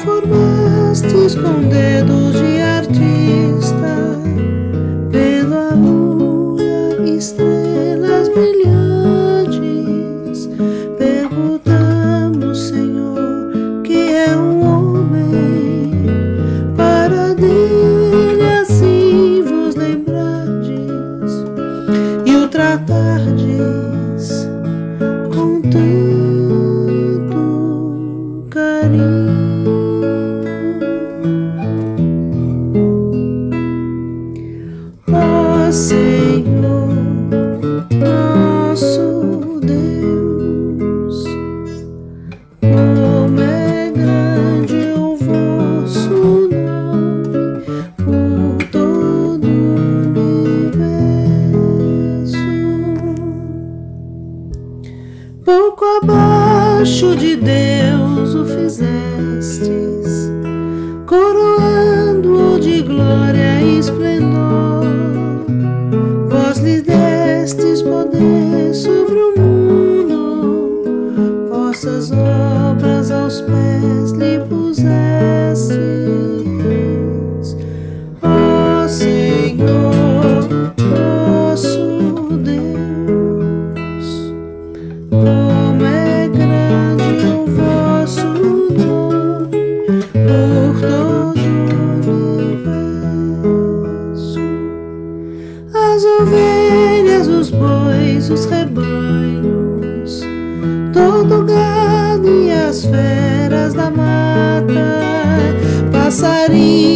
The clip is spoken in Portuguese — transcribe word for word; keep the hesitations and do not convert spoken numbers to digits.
formastes com dedos de artista, vendo a lua, estrelas brilhantes. Perguntamos, Senhor, que é um homem, para dele assim vos lembrardes e o tratardes com tanto carinho. Ó Senhor, nosso Deus, como é grande o vosso nome por todo o universo. Pouco abaixo de Deus o fizestes, coroando-o de glória e esplendor. Vós lhe destes poder sobre o mundo, vossas obras aos pés lhe pusestes. Ó Senhor, nosso Deus, como é grande o vosso nome por todo o universo. As ovelhas, os bois, os rebanhos, todo o gado e as feras da mata, passarinhos